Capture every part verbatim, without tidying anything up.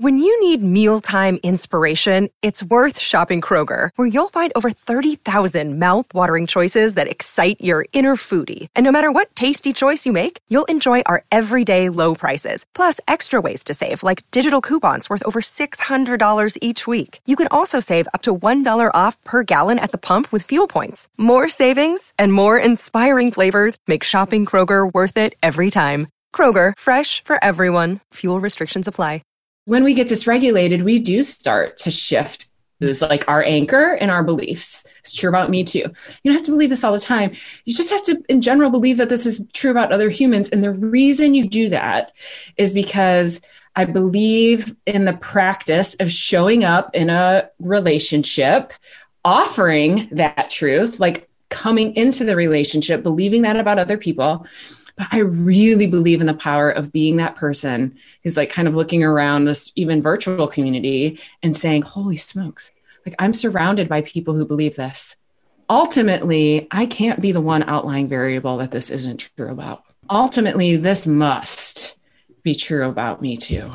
When you need mealtime inspiration, it's worth shopping Kroger, where you'll find over thirty thousand mouth-watering choices that excite your inner foodie. And no matter what tasty choice you make, you'll enjoy our everyday low prices, plus extra ways to save, like digital coupons worth over six hundred dollars each week. You can also save up to one dollar off per gallon at the pump with fuel points. More savings and more inspiring flavors make shopping Kroger worth it every time. Kroger, fresh for everyone. Fuel restrictions apply. When we get dysregulated, we do start to shift. It was like our anchor and our beliefs. It's true about me too. You don't have to believe this all the time. You just have to, in general, believe that this is true about other humans. And the reason you do that is because I believe in the practice of showing up in a relationship, offering that truth, like coming into the relationship, believing that about other people. But I really believe in the power of being that person who's like kind of looking around this even virtual community and saying, holy smokes, like I'm surrounded by people who believe this. Ultimately, I can't be the one outlying variable that this isn't true about. Ultimately, this must be true about me too.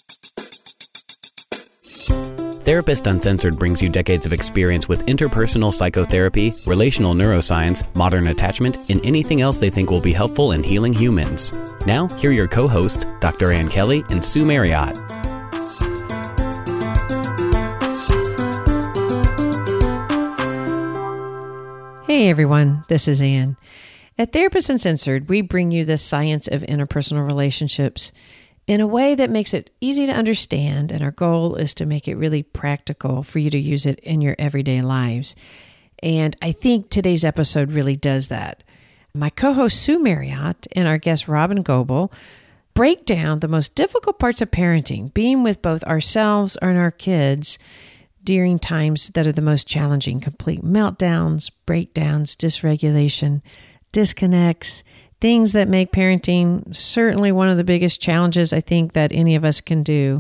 Therapist Uncensored brings you decades of experience with interpersonal psychotherapy, relational neuroscience, modern attachment, and anything else they think will be helpful in healing humans. Now, here are your co-hosts, Doctor Ann Kelly and Sue Marriott. Hey everyone, this is Ann. At Therapist Uncensored, we bring you the science of interpersonal relationships in a way that makes it easy to understand, and our goal is to make it really practical for you to use it in your everyday lives. And I think today's episode really does that. My co-host Sue Marriott and our guest Robin Goebel break down the most difficult parts of parenting, being with both ourselves and our kids during times that are the most challenging: complete meltdowns, breakdowns, dysregulation, disconnects, things that make parenting certainly one of the biggest challenges I think that any of us can do.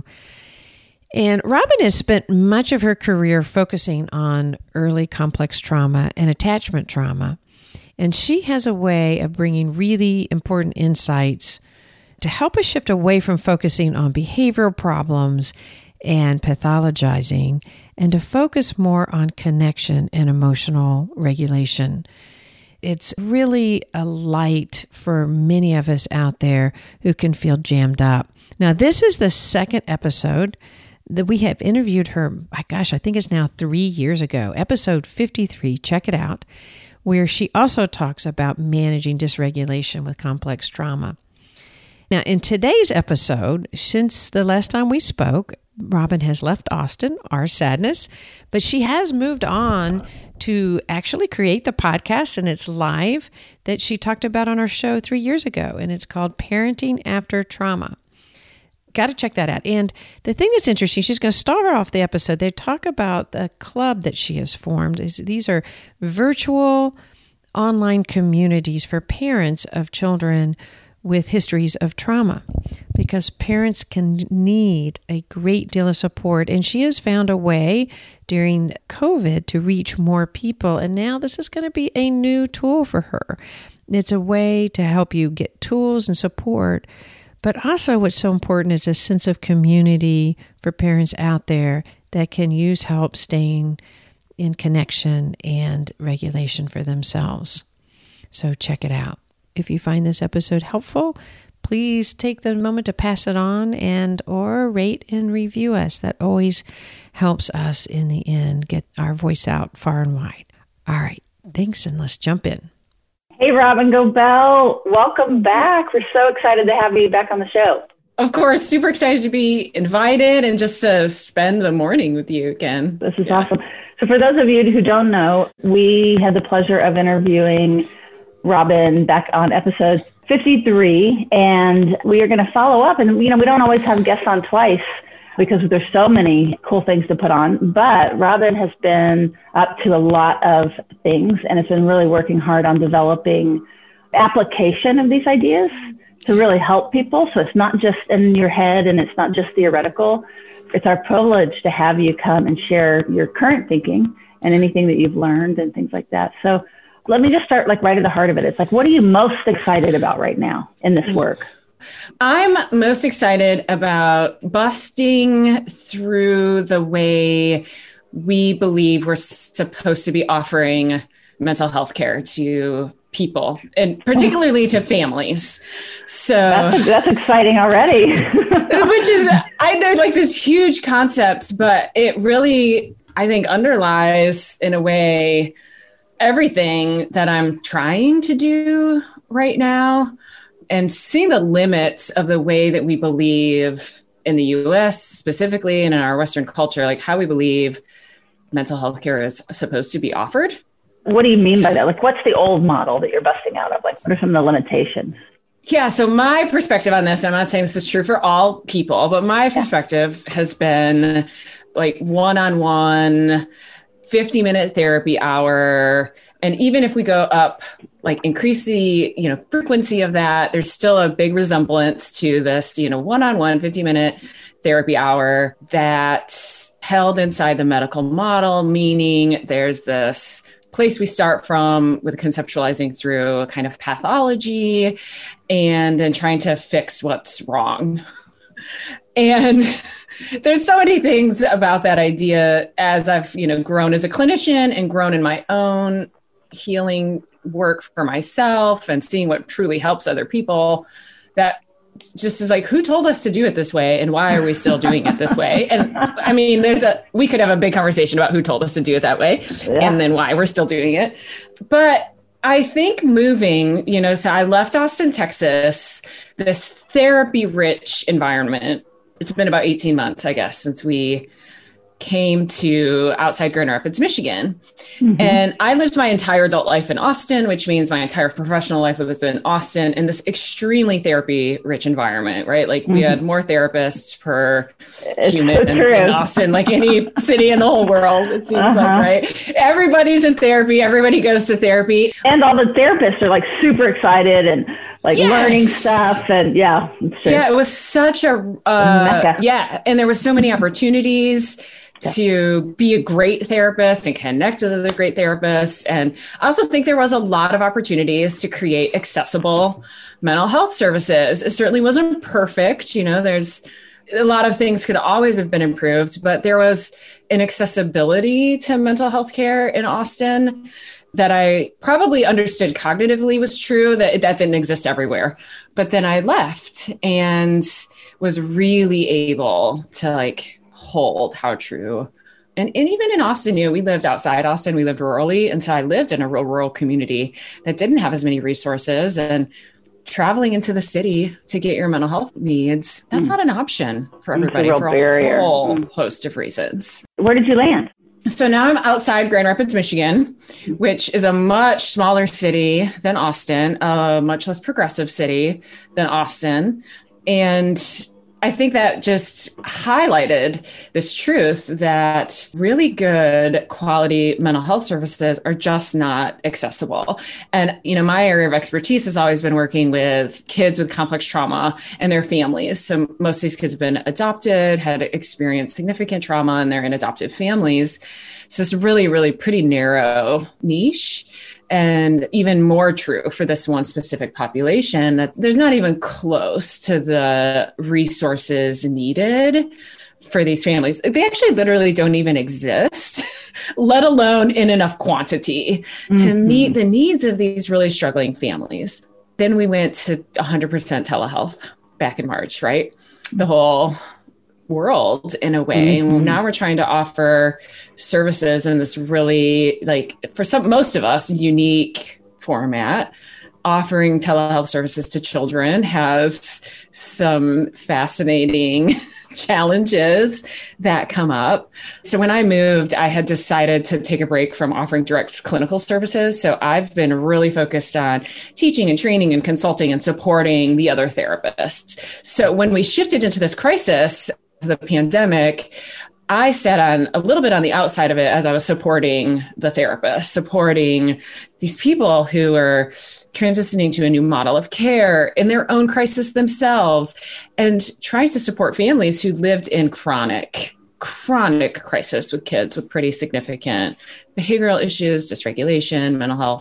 And Robin has spent much of her career focusing on early complex trauma and attachment trauma. And she has a way of bringing really important insights to help us shift away from focusing on behavioral problems and pathologizing, and to focus more on connection and emotional regulation. It's really a light for many of us out there who can feel jammed up. Now, this is the second episode that we have interviewed her. My gosh, I think it's now three years ago, episode fifty-three. Check it out, where she also talks about managing dysregulation with complex trauma. Now, in today's episode, since the last time we spoke, Robin has left Austin, our sadness, but she has moved on to actually create the podcast, and it's live, that she talked about on our show three years ago, and it's called Parenting After Trauma. Got to check that out. And the thing that's interesting, she's going to start off the episode. They talk about the club that she has formed. These are virtual online communities for parents of children with histories of trauma, because parents can need a great deal of support. And she has found a way during COVID to reach more people. And now this is going to be a new tool for her. It's a way to help you get tools and support. But also what's so important is a sense of community for parents out there that can use help staying in connection and regulation for themselves. So check it out. If you find this episode helpful, please take the moment to pass it on and or rate and review us. That always helps us in the end get our voice out far and wide. All right. Thanks, and let's jump in. Hey, Robin Goebel. Welcome back. We're so excited to have you back on the show. Of course. Super excited to be invited and just to spend the morning with you again. This is yeah. awesome. So for those of you who don't know, we had the pleasure of interviewing Robin back on episode fifty-three, and we are going to follow up. And, you know, we don't always have guests on twice because there's so many cool things to put on, but Robin has been up to a lot of things and has been really working hard on developing application of these ideas to really help people. So it's not just in your head and it's not just theoretical. It's our privilege to have you come and share your current thinking and anything that you've learned and things like that. So let me just start like right at the heart of it. It's like, what are you most excited about right now in this work? I'm most excited about busting through the way we believe we're supposed to be offering mental health care to people, and particularly to families. So that's, that's exciting already. Which is, I know, like this huge concept, but it really, I think, underlies in a way everything that I'm trying to do right now, and seeing the limits of the way that we believe in the U S specifically and in our Western culture, like how we believe mental health care is supposed to be offered. What do you mean by that? Like, what's the old model that you're busting out of? Like, what are some of the limitations? Yeah. So my perspective on this, I'm not saying this is true for all people, but my perspective yeah. has been like one-on-one, fifty minute therapy hour. And even if we go up, like increase the, you know, frequency of that, there's still a big resemblance to this, you know, one-on-one fifty minute therapy hour that's held inside the medical model, meaning there's this place we start from with conceptualizing through a kind of pathology and then trying to fix what's wrong. And there's so many things about that idea as I've, you know, grown as a clinician and grown in my own healing work for myself and seeing what truly helps other people, that just is like, who told us to do it this way? And why are we still doing it this way? And I mean, there's a, we could have a big conversation about who told us to do it that way yeah. and then why we're still doing it. But I think moving, you know, so I left Austin, Texas, this therapy rich environment. It's been about eighteen months, I guess, since we came to outside Grand Rapids, Michigan. Mm-hmm. And I lived my entire adult life in Austin, which means my entire professional life was in Austin in this extremely therapy rich environment, right? Like mm-hmm. we had more therapists per it's human so in Austin, like any city in the whole world, it seems uh-huh. like, right? Everybody's in therapy. Everybody goes to therapy. And all the therapists are like super excited and like yes. learning stuff. And yeah. Yeah, it was such a, uh, yeah. And there was so many opportunities to be a great therapist and connect with other great therapists. And I also think there was a lot of opportunities to create accessible mental health services. It certainly wasn't perfect. You know, there's a lot of things could always have been improved, but there was an accessibility to mental health care in Austin that I probably understood cognitively was true, that that didn't exist everywhere. But then I left and was really able to like hold how true. And, and even in Austin, you know, we lived outside Austin, we lived rurally. And so I lived in a real rural community that didn't have as many resources, and traveling into the city to get your mental health needs, that's mm. not an option for everybody a for a barrier. whole mm. host of reasons. Where did you land? So now I'm outside Grand Rapids, Michigan, which is a much smaller city than Austin, a much less progressive city than Austin. And I think that just highlighted this truth that really good quality mental health services are just not accessible. And, you know, my area of expertise has always been working with kids with complex trauma and their families. So most of these kids have been adopted, had experienced significant trauma, and they're in adoptive families. So it's really, really pretty narrow niche. And even more true for this one specific population, that there's not even close to the resources needed for these families. They actually literally don't even exist, let alone in enough quantity mm-hmm. to meet the needs of these really struggling families. Then we went to one hundred percent telehealth back in March, right? The whole world in a way. Mm-hmm. And now we're trying to offer services in this really, like, for some, most of us, unique format. Offering telehealth services to children has some fascinating challenges that come up. So when I moved, I had decided to take a break from offering direct clinical services. So I've been really focused on teaching and training and consulting and supporting the other therapists. So when we shifted into this crisis, the pandemic, I sat on a little bit on the outside of it as I was supporting the therapist, supporting these people who are transitioning to a new model of care in their own crisis themselves, and trying to support families who lived in chronic, chronic crisis with kids with pretty significant behavioral issues, dysregulation, mental health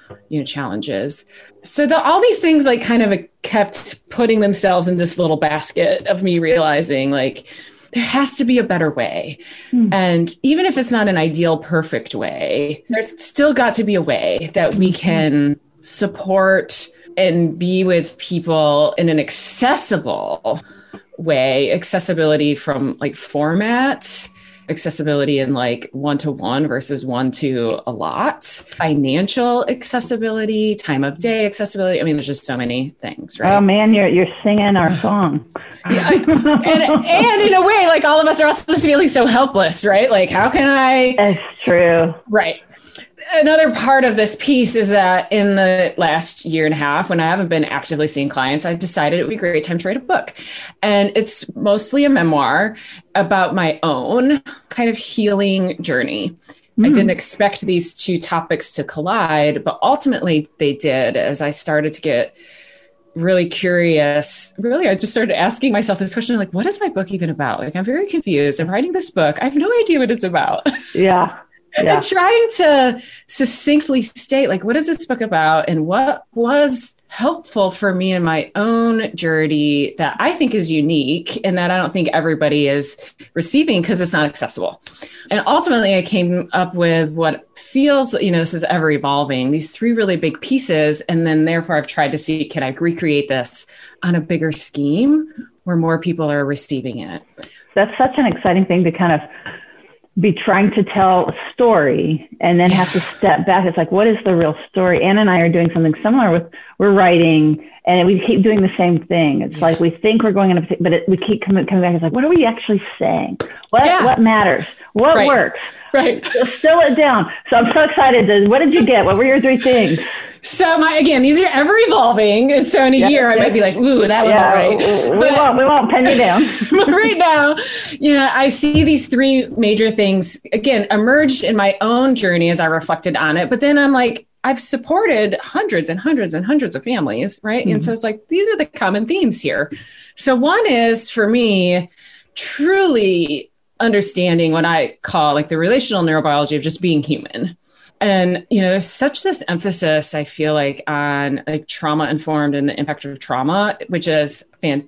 you know, challenges. So the, all these things like kind of kept putting themselves in this little basket of me realizing like, there has to be a better way. Mm. And even if it's not an ideal, perfect way, there's still got to be a way that we can support and be with people in an accessible way. Accessibility from like format, accessibility in like one-to-one versus one to a lot, financial accessibility, time of day accessibility. I mean, there's just so many things, right? Oh man, you're you're singing our song. Yeah, I, and, and in a way, like all of us are also feeling so helpless, right? Like, how can I? That's true. Right. Another part of this piece is that in the last year and a half, when I haven't been actively seeing clients, I decided it would be a great time to write a book. And it's mostly a memoir about my own kind of healing journey. Mm. I didn't expect these two topics to collide, but ultimately they did. As I started to get really curious, really, I just started asking myself this question, like, what is my book even about? Like, I'm very confused. I'm writing this book. I have no idea what it's about. Yeah. Yeah. And trying to succinctly state, like, what is this book about and what was helpful for me in my own journey that I think is unique and that I don't think everybody is receiving because it's not accessible. And ultimately, I came up with what feels, you know, this is ever evolving, these three really big pieces. And then therefore, I've tried to see, can I recreate this on a bigger scheme where more people are receiving it? That's such an exciting thing to kind of be trying to tell a story and then have to step back. It's like, what is the real story? Anna and I are doing something similar with, we're writing and we keep doing the same thing. It's like, we think we're going in a, but it, we keep coming, coming back. It's like, what are we actually saying? What, yeah. what matters? What right. works? Right. Distill it down. So I'm so excited. To, what did you get? What were your three things? So my, again, these are ever evolving. And so in a yep, year, yep. I might be like, ooh, that was yeah, all right. We, but, won't, we won't pin you down. But right now, you know, I see these three major things, again, emerged in my own journey as I reflected on it. But then I'm like, I've supported hundreds and hundreds and hundreds of families, right? Mm-hmm. And so it's like, these are the common themes here. So one is, for me, truly understanding what I call like the relational neurobiology of just being human. And, you know, there's such this emphasis, I feel like, on like trauma informed and the impact of trauma, which is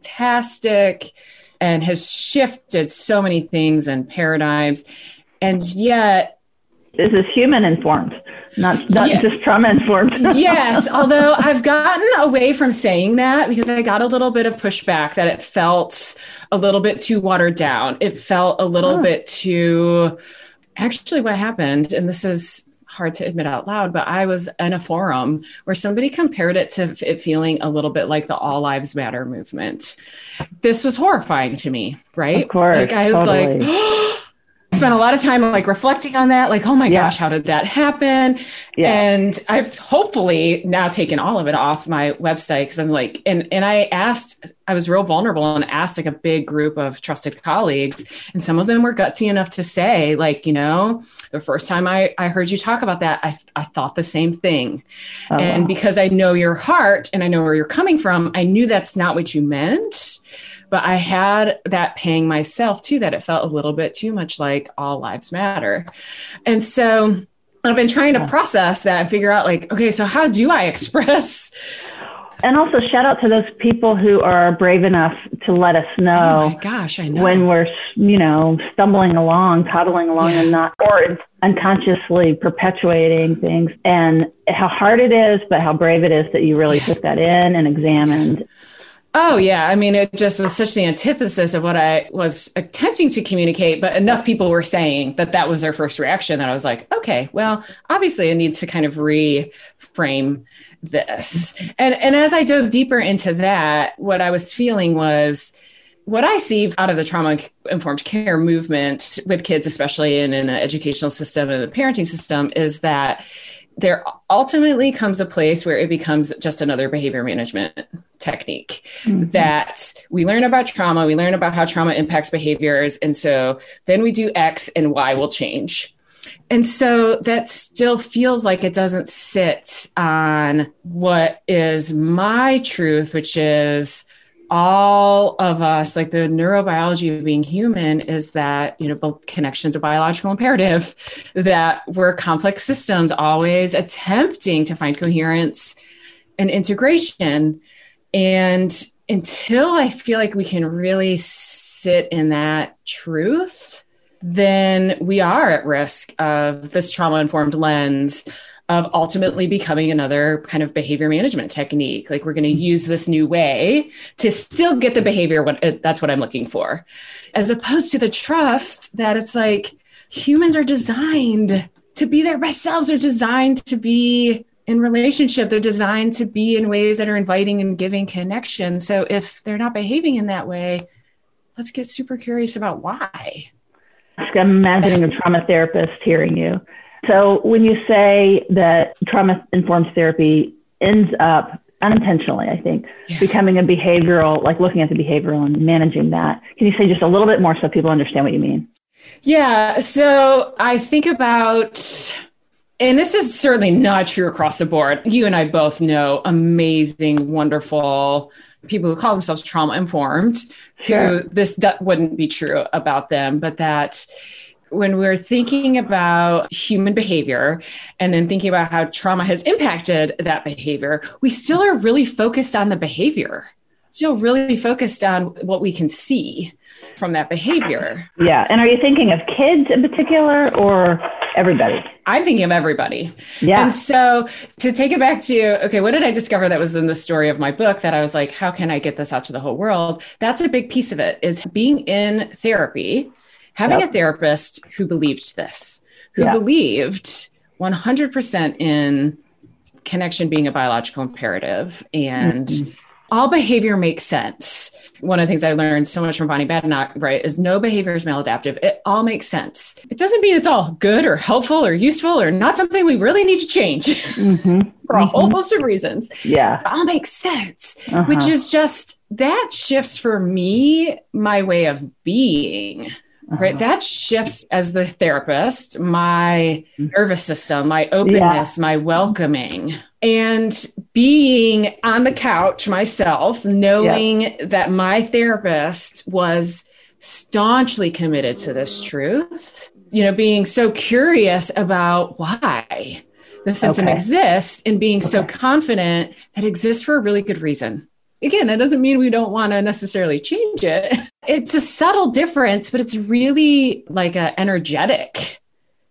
fantastic and has shifted so many things and paradigms. And yet, this is human informed, not, not yeah. just trauma informed. Yes. Although I've gotten away from saying that because I got a little bit of pushback that it felt a little bit too watered down. It felt a little oh. bit too, actually what happened, and this is hard to admit out loud, but I was in a forum where somebody compared it to it feeling a little bit like the All Lives Matter movement. This was horrifying to me, right? Of course. Like I was totally. like, oh, spent a lot of time like reflecting on that. Like, oh my yeah. gosh, how did that happen? Yeah. And I've hopefully now taken all of it off my website because I'm like, and, and I asked, I was real vulnerable and asked like a big group of trusted colleagues. And some of them were gutsy enough to say like, you know, the first time I, I heard you talk about that, I, I thought the same thing. Oh, and wow. because I know your heart and I know where you're coming from, I knew that's not what you meant. But I had that pang myself too, that it felt a little bit too much like All Lives Matter. And so I've been trying to process that and figure out like, okay, so how do I express? And also shout out to those people who are brave enough to let us know. Oh my gosh, I know. When we're, you know, stumbling along, toddling along yeah. and not, or unconsciously perpetuating things, and how hard it is, but how brave it is that you really took that in and examined. Oh, yeah. I mean, it just was such the antithesis of what I was attempting to communicate, but enough people were saying that that was their first reaction that I was like, okay, well, obviously I need to kind of reframe this. And, and as I dove deeper into that, what I was feeling was what I see out of the trauma-informed care movement with kids, especially in an educational system and the parenting system, is that there ultimately comes a place where it becomes just another behavior management technique. Mm-hmm. That we learn about trauma, we learn about how trauma impacts behaviors. And so then we do X and Y will change. And so that still feels like it doesn't sit on what is my truth, which is all of us, like the neurobiology of being human is that, you know, both connections are biological imperative, that we're complex systems always attempting to find coherence and integration. And until I feel like we can really sit in that truth, then we are at risk of this trauma-informed lens of ultimately becoming another kind of behavior management technique. Like we're going to use this new way to still get the behavior. What that's what I'm looking for, as opposed to the trust that it's like humans are designed to be their best selves. They're designed to be in relationship. They're designed to be in ways that are inviting and giving connection. So if they're not behaving in that way, let's get super curious about why. I'm imagining a trauma therapist hearing you. So when you say that trauma-informed therapy ends up unintentionally, I think, yeah. becoming a behavioral, like looking at the behavioral and managing that, can you say just a little bit more so people understand what you mean? Yeah. So I think about, and this is certainly not true across the board. You and I both know amazing, wonderful people who call themselves trauma-informed, sure. who this d- wouldn't be true about them, but that when we're thinking about human behavior and then thinking about how trauma has impacted that behavior, we still are really focused on the behavior, still really focused on what we can see from that behavior. Yeah. And are you thinking of kids in particular or everybody? I'm thinking of everybody. Yeah. And so to take it back to, okay, what did I discover that was in the story of my book that I was like, how can I get this out to the whole world? That's a big piece of it, is being in therapy, having yep. a therapist who believed this, who yeah. believed one hundred percent in connection being a biological imperative and mm-hmm. all behavior makes sense. One of the things I learned so much from Bonnie Badenoch, right, is no behavior is maladaptive. It all makes sense. It doesn't mean it's all good or helpful or useful or not something we really need to change mm-hmm. for a mm-hmm. whole host of reasons. Yeah. It all makes sense, uh-huh. which is just, that shifts for me my way of being. Uh-huh. Right. That shifts as the therapist, my nervous system, my openness, yeah. my welcoming, and being on the couch myself, knowing yeah. that my therapist was staunchly committed to this truth, you know, being so curious about why the symptom okay. exists and being okay. so confident that it exists for a really good reason. Again, that doesn't mean we don't want to necessarily change it. It's a subtle difference, but it's really like an energetic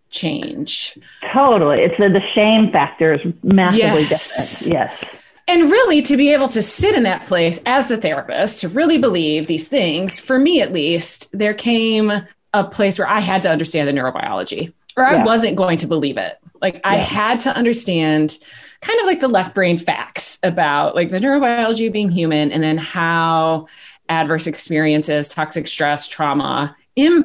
change. Totally. It's the, the shame factor is massively yes. different. Yes. And really to be able to sit in that place as the therapist, to really believe these things, for me at least, there came a place where I had to understand the neurobiology, or I yeah. wasn't going to believe it. Like yeah. I had to understand kind of like the left brain facts about like the neurobiology of being human, and then how adverse experiences, toxic stress, trauma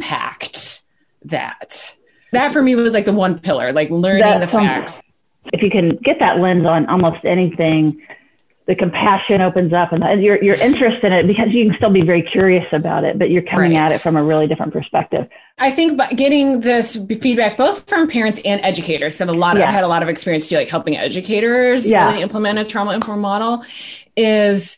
impact that. That for me was like the one pillar, like learning that the facts. If you can get that lens on almost anything, the compassion opens up, and your your interest in it, because you can still be very curious about it, but you're coming right. at it from a really different perspective. I think by getting this feedback both from parents and educators, so a lot of, yeah. I've had a lot of experience too, like helping educators yeah. really implement a trauma-informed model, is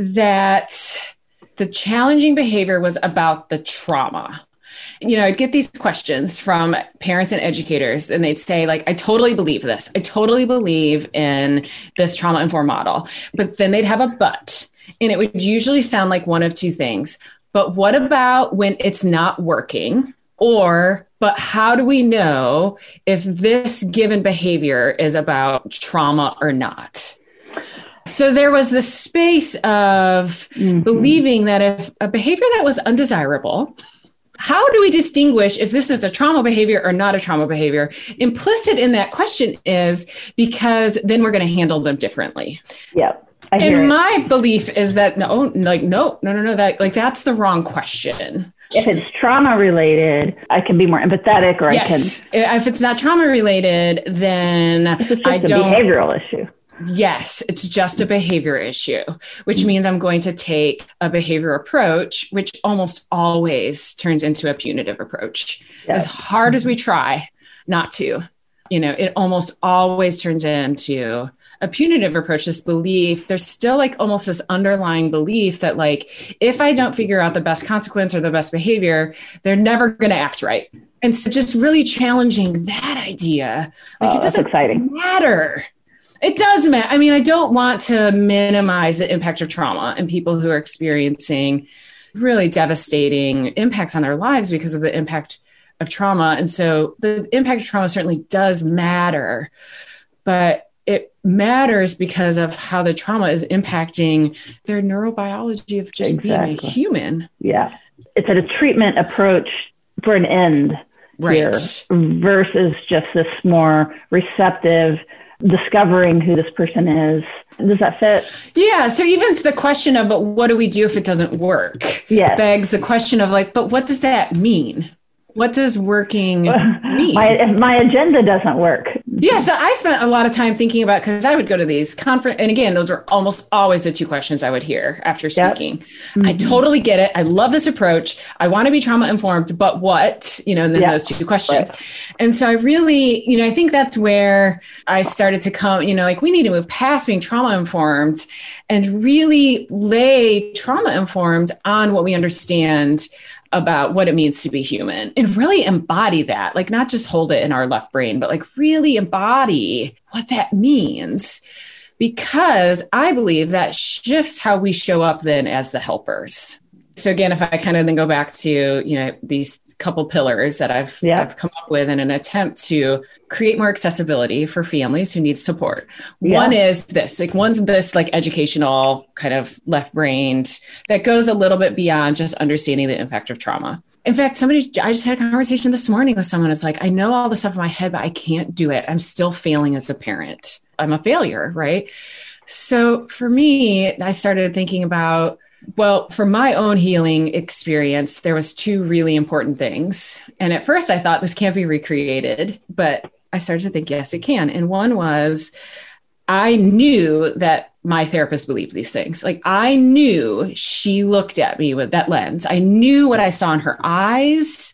that the challenging behavior was about the trauma. You know, I'd get these questions from parents and educators, and they'd say, like, I totally believe this. I totally believe in this trauma-informed model. But then they'd have a but, and it would usually sound like one of two things. But what about when it's not working? Or, but how do we know if this given behavior is about trauma or not? So there was this space of mm-hmm. believing that if a behavior that was undesirable, how do we distinguish if this is a trauma behavior or not a trauma behavior? Implicit in that question is because then we're going to handle them differently. Yeah. And my belief is that no, like, no, no, no, no, that like, that's the wrong question. If it's trauma related, I can be more empathetic, or yes. I can. If it's not trauma related, then it's just I a don't. behavioral issue. Yes, it's just a behavior issue, which means I'm going to take a behavior approach, which almost always turns into a punitive approach. Yes. As hard as we try not to, you know, it almost always turns into a punitive approach, this belief, there's still like almost this underlying belief that like, if I don't figure out the best consequence or the best behavior, they're never going to act right. And so just really challenging that idea. Like, oh, it doesn't exciting. matter. It does matter. I mean, I don't want to minimize the impact of trauma and people who are experiencing really devastating impacts on their lives because of the impact of trauma. And so the impact of trauma certainly does matter, but it matters because of how the trauma is impacting their neurobiology of just Exactly. being a human. Yeah. It's a treatment approach for an end Right. here versus just this more receptive discovering who this person is. Does that fit? Yeah. So even the question of, but what do we do if it doesn't work? Yes. Begs the question of like, but what does that mean? What does working mean? My, if my agenda doesn't work. Yeah, so I spent a lot of time thinking about, because I would go to these conference, and again, those are almost always the two questions I would hear after speaking. Yep. Mm-hmm. I totally get it. I love this approach. I want to be trauma informed, but what? You know, and then yep. those two questions. Right. And so I really, you know, I think that's where I started to come, you know, like we need to move past being trauma informed and really lay trauma informed on what we understand about what it means to be human and really embody that, like not just hold it in our left brain, but like really embody what that means, because I believe that shifts how we show up then as the helpers. So again, if I kind of then go back to, you know, these couple pillars that I've, yeah. I've come up with in an attempt to create more accessibility for families who need support. Yeah. One is this, like one's this like educational kind of left-brained that goes a little bit beyond just understanding the impact of trauma. In fact, somebody, I just had a conversation this morning with someone. It's like, I know all the stuff in my head, but I can't do it. I'm still failing as a parent. I'm a failure, right? So for me, I started thinking about, well, for my own healing experience, there was two really important things. And at first I thought this can't be recreated, but I started to think, yes, it can. And one was, I knew that my therapist believed these things. Like I knew she looked at me with that lens. I knew what I saw in her eyes.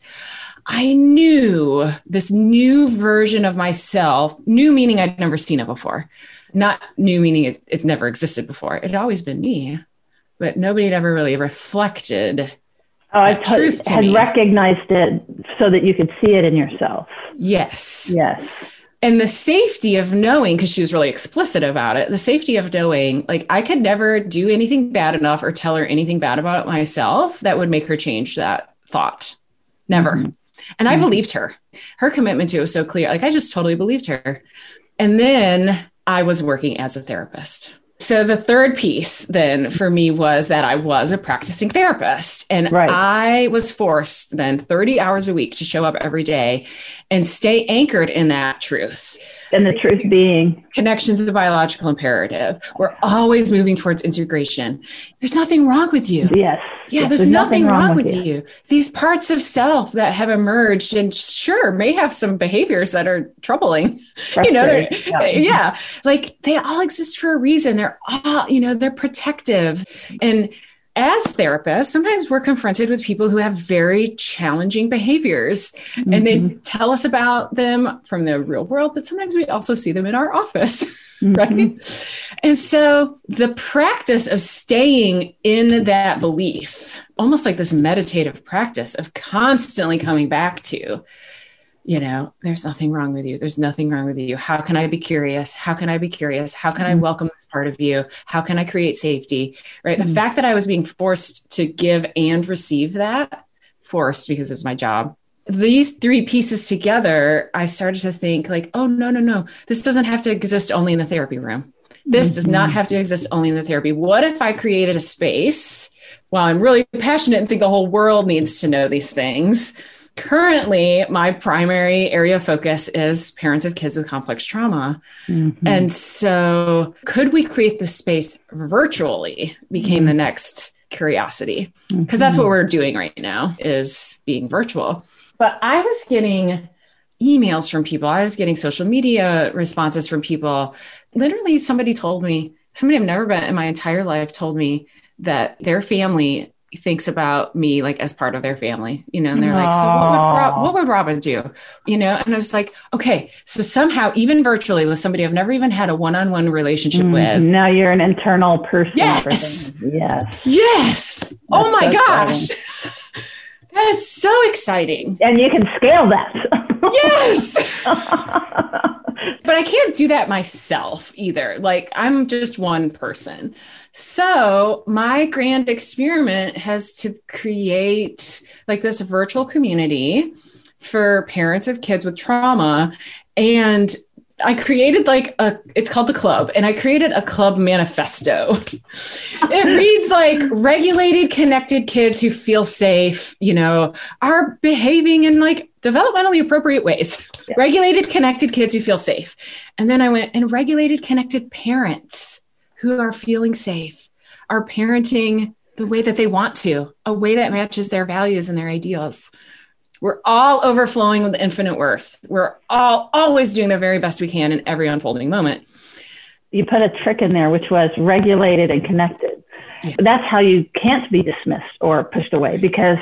I knew this new version of myself, new meaning I'd never seen it before, not new meaning it, it never existed before. It had always been me. But nobody had ever really reflected oh, I t- truth to had me. Recognized it so that you could see it in yourself. Yes. Yes. And the safety of knowing, because she was really explicit about it, the safety of knowing, like I could never do anything bad enough or tell her anything bad about it myself that would make her change that thought. Never. Mm-hmm. And I mm-hmm. believed her. Her commitment to it was so clear. Like I just totally believed her. And then I was working as a therapist. So the third piece then for me was that I was a practicing therapist, and right. I was forced then thirty hours a week to show up every day and stay anchored in that truth. And the truth being connections is a biological imperative. We're always moving towards integration. There's nothing wrong with you. Yes. Yeah, yes, there's, there's nothing, nothing wrong, wrong with you. you. These parts of self that have emerged and sure may have some behaviors that are troubling. You know, yeah. yeah, like they all exist for a reason. They're all, you know, they're protective. And as therapists, sometimes we're confronted with people who have very challenging behaviors mm-hmm. and they tell us about them from the real world, but sometimes we also see them in our office, mm-hmm. right? And so the practice of staying in that belief, almost like this meditative practice of constantly coming back to, you know, there's nothing wrong with you. There's nothing wrong with you. How can I be curious? How can I be curious? How can I welcome this part of you? How can I create safety? Right. Mm-hmm. The fact that I was being forced to give and receive that, forced because it's my job. These three pieces together, I started to think like, oh, no, no, no. This doesn't have to exist only in the therapy room. This mm-hmm. does not have to exist only in the therapy. What if I created a space while I'm really passionate and think the whole world needs to know these things? Currently, my primary area of focus is parents of kids with complex trauma. Mm-hmm. And so could we create the space virtually became mm-hmm. the next curiosity, because mm-hmm. that's what we're doing right now is being virtual. But I was getting emails from people. I was getting social media responses from people. Literally, somebody told me, somebody I've never met in my entire life told me that their family thinks about me like as part of their family, you know, and they're like, so what would, Rob, what would Robin do? You know, and I was like, okay, so somehow even virtually with somebody I've never even had a one-on-one relationship mm, with. Now you're an internal person. Yes. Yes. Yes. That's oh my so gosh. That is so exciting. And you can scale that. Yes. But I can't do that myself either. Like I'm just one person. So my grand experiment has to create like this virtual community for parents of kids with trauma. And I created like a, it's called the club, and I created a club manifesto. It reads like regulated, connected kids who feel safe, you know, are behaving in like developmentally appropriate ways. Yeah. Regulated, connected kids who feel safe. And then I went and regulated, connected parents who are feeling safe, are parenting the way that they want to, a way that matches their values and their ideals. We're all overflowing with infinite worth. We're all always doing the very best we can in every unfolding moment. You put a trick in there, which was regulated and connected. Yeah. That's how you can't be dismissed or pushed away, because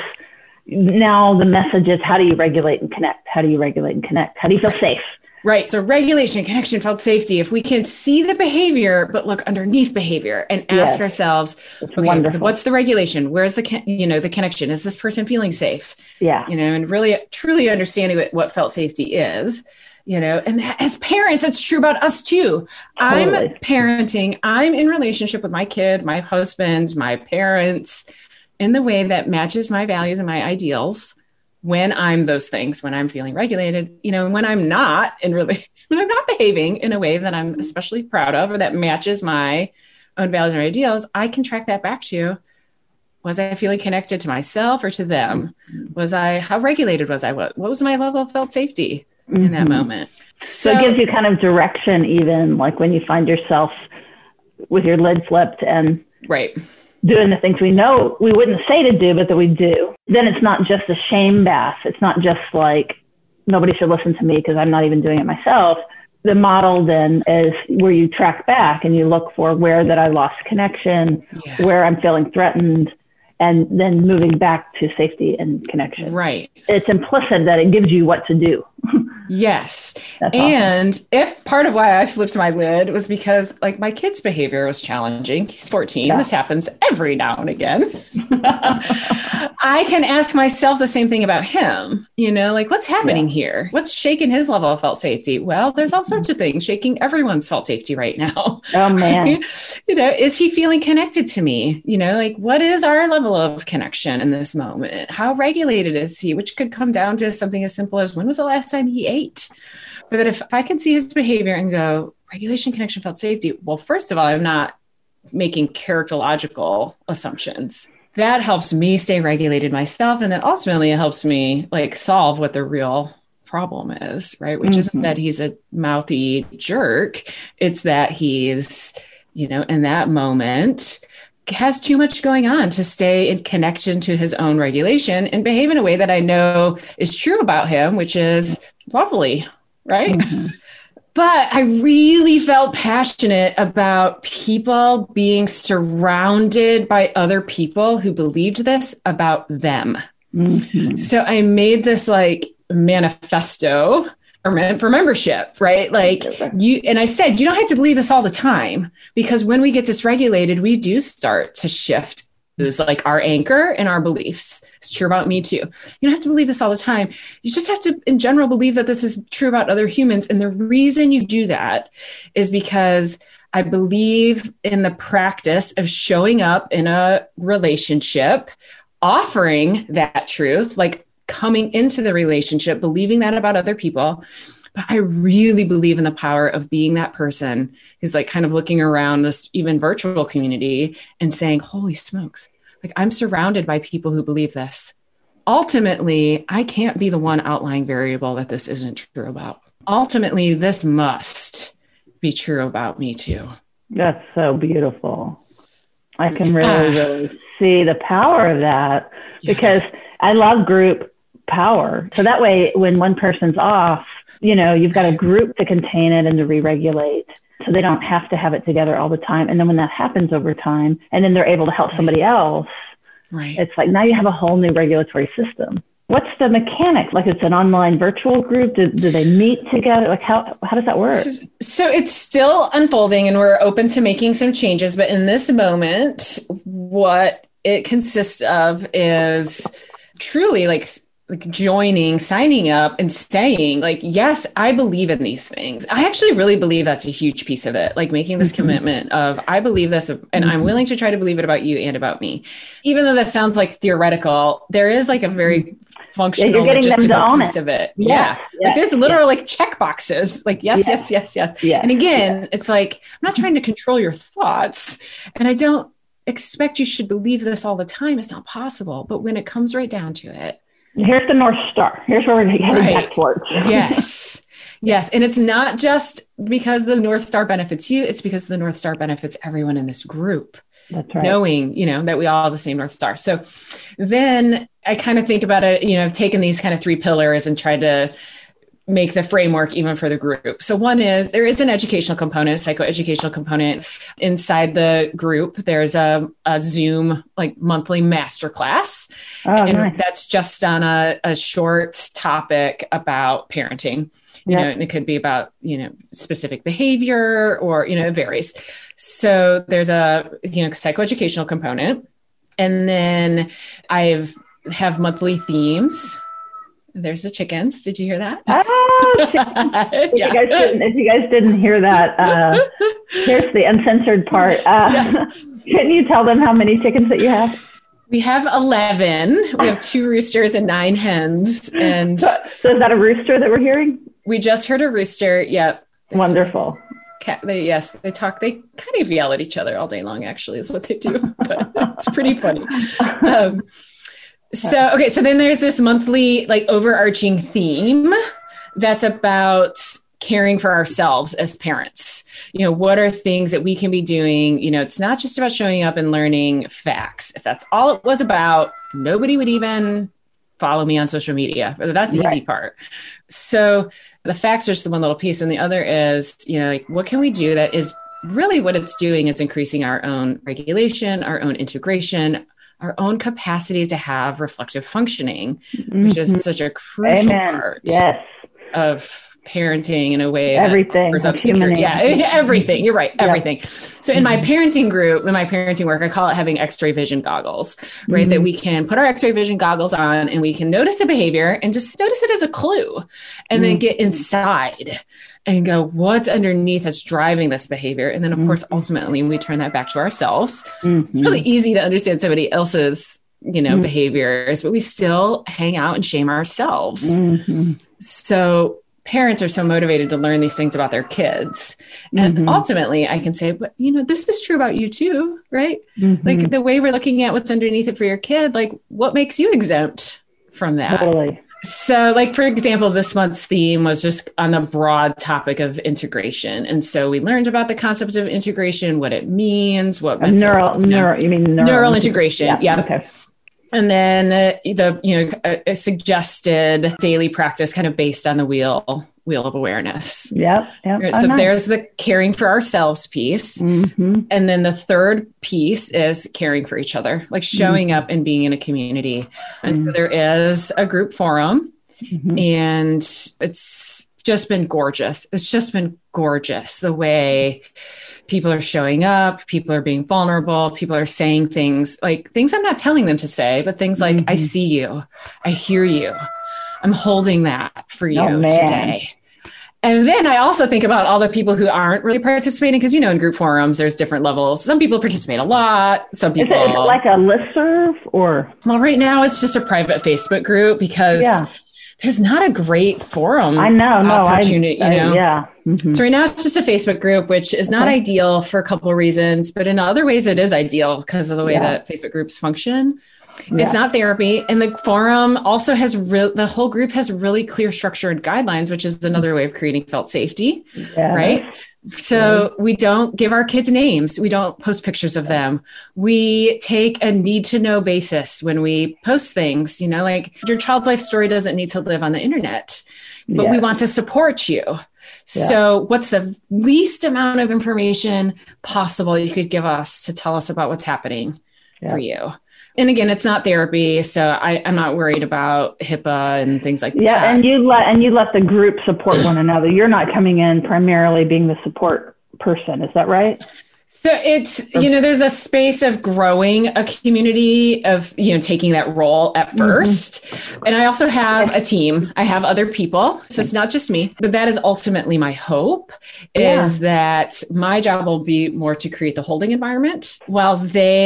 now the message is, how do you regulate and connect? How do you regulate and connect? How do you feel safe? Right. So regulation, connection, felt safety. If we can see the behavior, but look underneath behavior and ask yes. ourselves, okay, wonderful. What's the regulation? Where's the, you know, the connection? Is this person feeling safe? Yeah. You know, and really truly understanding what, what felt safety is, you know, and that, as parents, it's true about us too. Totally. I'm parenting. I'm in relationship with my kid, my husband, my parents in the way that matches my values and my ideals. When I'm those things, when I'm feeling regulated, you know, when I'm not in really, when I'm not behaving in a way that I'm especially proud of or that matches my own values or ideals, I can track that back to, was I feeling connected to myself or to them? Was I, how regulated was I? What, what was my level of felt safety mm-hmm. in that moment? So, so it gives you kind of direction, even like when you find yourself with your lid flipped and right. doing the things we know we wouldn't say to do, but that we do. Then it's not just a shame bath. It's not just like, nobody should listen to me because I'm not even doing it myself. The model then is where you track back and you look for where that I lost connection, yeah. where I'm feeling threatened, and then moving back to safety and connection. Right. It's implicit that it gives you what to do. Yes. That's and awesome. If part of why I flipped my lid was because like my kid's behavior was challenging. He's fourteen. Yeah. This happens every now and again. I can ask myself the same thing about him, you know, like what's happening yeah. here? What's shaking his level of felt safety? Well, there's all sorts of things shaking everyone's felt safety right now. Oh man. You know, is he feeling connected to me? You know, like what is our level of connection in this moment? How regulated is he? Which could come down to something as simple as when was the last time he ate? But that if I can see his behavior and go, regulation, connection, felt safety. Well, first of all, I'm not making characterological assumptions. That helps me stay regulated myself. And then ultimately it helps me like solve what the real problem is, right? Which mm-hmm. isn't that he's a mouthy jerk. It's that he's, you know, in that moment has too much going on to stay in connection to his own regulation and behave in a way that I know is true about him, which is lovely, right? Mm-hmm. But I really felt passionate about people being surrounded by other people who believed this about them. Mm-hmm. So I made this like manifesto for membership, right? Like you, and I said, you don't have to believe this all the time, because when we get dysregulated, we do start to shift. It was like our anchor and our beliefs. It's true about me too. You don't have to believe this all the time. You just have to, in general, believe that this is true about other humans. And the reason you do that is because I believe in the practice of showing up in a relationship, offering that truth, like coming into the relationship, believing that about other people. But I really believe in the power of being that person who's like kind of looking around this even virtual community and saying, holy smokes, like I'm surrounded by people who believe this. Ultimately, I can't be the one outlying variable that this isn't true about. Ultimately, this must be true about me too. That's so beautiful. I can really, really see the power of that yeah. because I love group power. So that way, when one person's off, you know, you've got a group to contain it and to re-regulate. So they don't have to have it together all the time. And then when that happens over time, and then they're able to help somebody else, Right. It's like now you have a whole new regulatory system. What's the mechanic? Like it's an online virtual group? Do, do they meet together? Like how, how does that work? So, so it's still unfolding and we're open to making some changes. But in this moment, what it consists of is truly like like joining, signing up and saying like, yes, I believe in these things. I actually really believe that's a huge piece of it. Like making this mm-hmm. commitment of, I believe this and mm-hmm. I'm willing to try to believe it about you and about me. Even though that sounds like theoretical, there is like a very functional, yeah, logistical piece it. of it. Yes, yeah. Yes, like there's literal yes. like check boxes, like, yes, yes, yes, yes. yes. yes. And again, yes. it's like, I'm not trying to control your thoughts and I don't expect you should believe this all the time. It's not possible. But when it comes right down to it, here's the North Star. Here's where we're heading right. back towards. Yes. Yes. And it's not just because the North Star benefits you. It's because the North Star benefits everyone in this group. That's right. Knowing, you know, that we all have the same North Star. So then I kind of think about it, you know, I've taken these kind of three pillars and tried to make the framework even for the group. So one is there is an educational component, psychoeducational component inside the group. There's a, a Zoom like monthly masterclass. Oh, and nice. That's just on a, a short topic about parenting. You yep. know, and it could be about, you know, specific behavior or, you know, it varies. So there's a, you know, psychoeducational component. And then I've have monthly themes. There's the chickens. Did you hear that? Oh, if, yeah. you guys didn't, if you guys didn't hear that, uh, here's the uncensored part. Uh, yeah. Can you tell them how many chickens that you have? We have eleven. We have two roosters and nine hens. And so, so is that a rooster that we're hearing? We just heard a rooster. Yep. Wonderful. Cat, they, yes, they talk. They kind of yell at each other all day long, actually, is what they do. But it's pretty funny. Um, So, okay. So then there's this monthly like overarching theme that's about caring for ourselves as parents. You know, what are things that we can be doing? You know, it's not just about showing up and learning facts. If that's all it was about, nobody would even follow me on social media. But that's the right. easy part. So the facts are just one little piece. And the other is, you know, like what can we do that is really what it's doing is increasing our own regulation, our own integration, our own capacity to have reflective functioning, mm-hmm. which is such a crucial Amen. part yes. of parenting in a way everything that up security. Yeah, everything. You're right. Everything. Yep. So in my parenting group, in my parenting work, I call it having X-ray vision goggles, right? Mm-hmm. That we can put our X-ray vision goggles on and we can notice the behavior and just notice it as a clue and mm-hmm. then get inside and go, what's underneath that's driving this behavior? And then of mm-hmm. course, ultimately we turn that back to ourselves. Mm-hmm. It's really easy to understand somebody else's, you know, mm-hmm. behaviors, but we still hang out and shame ourselves. Mm-hmm. So parents are so motivated to learn these things about their kids. And mm-hmm. ultimately I can say, but you know, this is true about you too, right? Mm-hmm. Like the way we're looking at what's underneath it for your kid, like what makes you exempt from that? Totally. So like, for example, this month's theme was just on the broad topic of integration. And so we learned about the concept of integration, what it means, what mental, neural, you know, neural, you mean neural, neural integration. Yeah. yeah. Okay. And then uh, the, you know, a, a suggested daily practice kind of based on the wheel, wheel of awareness. Yeah. Yep. Right, so oh, nice. There's the caring for ourselves piece. Mm-hmm. And then the third piece is caring for each other, like showing mm-hmm. up and being in a community. Mm-hmm. And so there is a group forum mm-hmm. and it's just been gorgeous. It's just been gorgeous the way people are showing up, people are being vulnerable, people are saying things like things I'm not telling them to say, but things like, mm-hmm. I see you, I hear you, I'm holding that for you oh, today. And then I also think about all the people who aren't really participating, because, you know, in group forums, there's different levels. Some people participate a lot. Some people. Is it, is it like a listserv or? Well, right now it's just a private Facebook group because yeah. there's not a great forum I know, no, opportunity, I, you know? I, yeah. Mm-hmm. So right now it's just a Facebook group, which is not okay. ideal for a couple of reasons, but in other ways it is ideal because of the way yeah. that Facebook groups function. Yeah. It's not therapy. And the forum also has re- the whole group has really clear structure and guidelines, which is another way of creating felt safety, yeah. right? So we don't give our kids names. We don't post pictures of them. We take a need to know basis when we post things, you know, like your child's life story doesn't need to live on the internet, but yeah. we want to support you. Yeah. So what's the least amount of information possible you could give us to tell us about what's happening yeah. for you? And again, it's not therapy, so I, I'm not worried about HIPAA and things like yeah, that. Yeah, and you let and you let the group support one another. You're not coming in primarily being the support person. Is that right? So it's, you know, there's a space of growing a community of, you know, taking that role at first. Mm-hmm. And I also have a team. I have other people. So it's not just me, but that is ultimately my hope is yeah. that my job will be more to create the holding environment while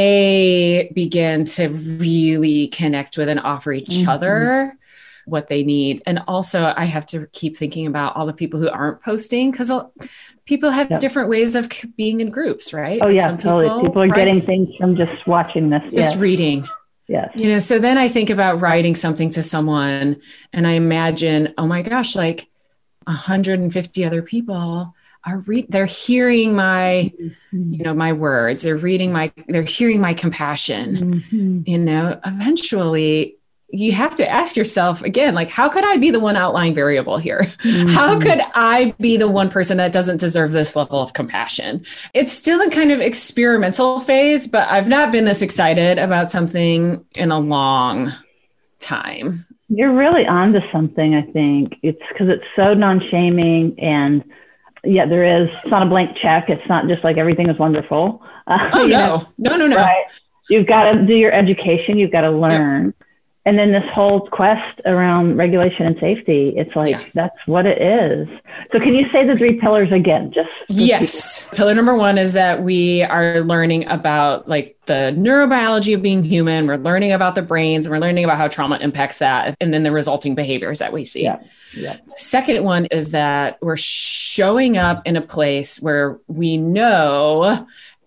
they begin to really connect with and offer each mm-hmm. other what they need. And also I have to keep thinking about all the people who aren't posting because people have yep. different ways of being in groups, right? Oh, like yeah, some totally. People, people are press, getting things from just watching this. Just yes. reading. Yes. You know, so then I think about writing something to someone and I imagine, oh my gosh, like one hundred fifty other people are re- they're hearing my, mm-hmm. you know, my words, they're reading my, they're hearing my compassion, mm-hmm. you know, eventually you have to ask yourself again, like, how could I be the one outlying variable here? Mm-hmm. How could I be the one person that doesn't deserve this level of compassion? It's still a kind of experimental phase, but I've not been this excited about something in a long time. You're really onto something, I think. It's because it's so non-shaming and yeah, there is, it's not a blank check. It's not just like everything is wonderful. Uh, oh, no. Know, no, no, no. Right? You've got to do your education. You've got to learn. Yep. And then this whole quest around regulation and safety, it's like, yeah. that's what it is. So can you say the three pillars again? Just Yes. People. Pillar number one is that we are learning about like the neurobiology of being human. We're learning about the brains and we're learning about how trauma impacts that. And then the resulting behaviors that we see. Yeah. Yeah. Second one is that we're showing up in a place where we know